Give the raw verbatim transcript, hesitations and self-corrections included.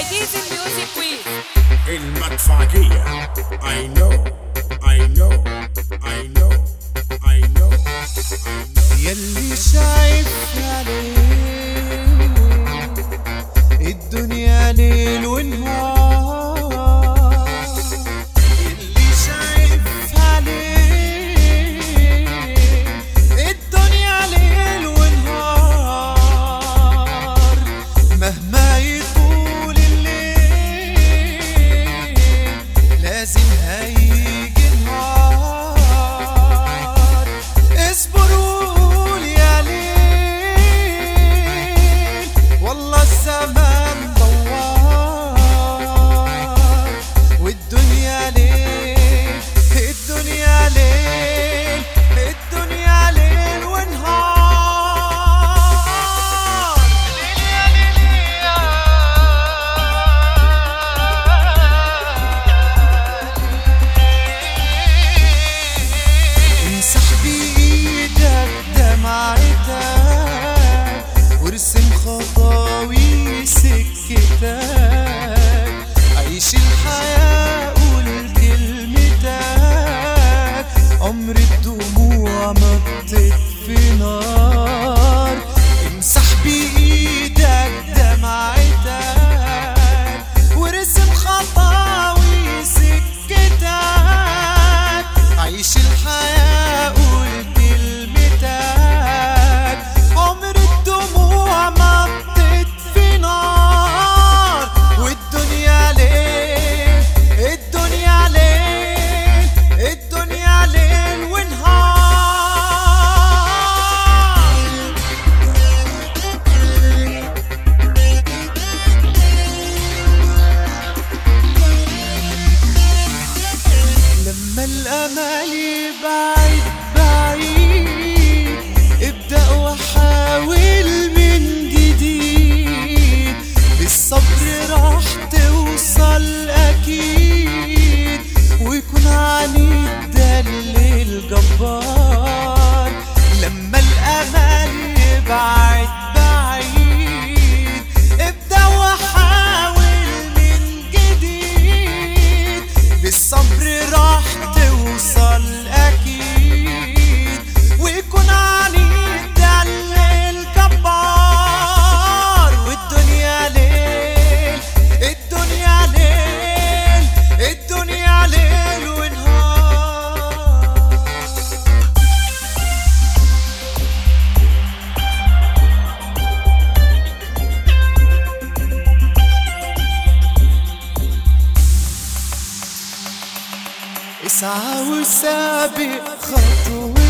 Easy Music Week. المدفعية. I know I know I know I know يلي شايف عليه الدنيا ليل ونهار، يلي شايف عليه الدنيا ليل ونهار، مهما يطول الليل لازم هيجي نهار. اصبروا يا ليل والله الزمان دوار، والدنيا ليل الدنيا ليل الدنيا ليل ونهار. ليل يا ليل يا امسح بإيدك دمعتك وارسم خطاوي سكتك، عيش الحياة قول كلمتك، عمر الدموع ما بتطفي نار. امسح بإيدك دمعتك وارسم خطاوي سكتك، عيش الحياة قول كلمتك، عمر الدموع ما بتطفي نار. والدنيا ليل الدنيا ليل الدنيا ليل ونهار. لما الأمل يبعد بعيد ابدأ وحاول من جديد، بالصبر راح توصل أكيد، ويكون عنيد دليل جبار. لما الأمل يبعد بعيد ابدأ وحاول من جديد، بالصبر راح توصل أكيد، ويكون عنيد دليل جبار. والدنيا ليل الدنيا ليل الدنيا ليل ونهار. اسعى وسابق خطوة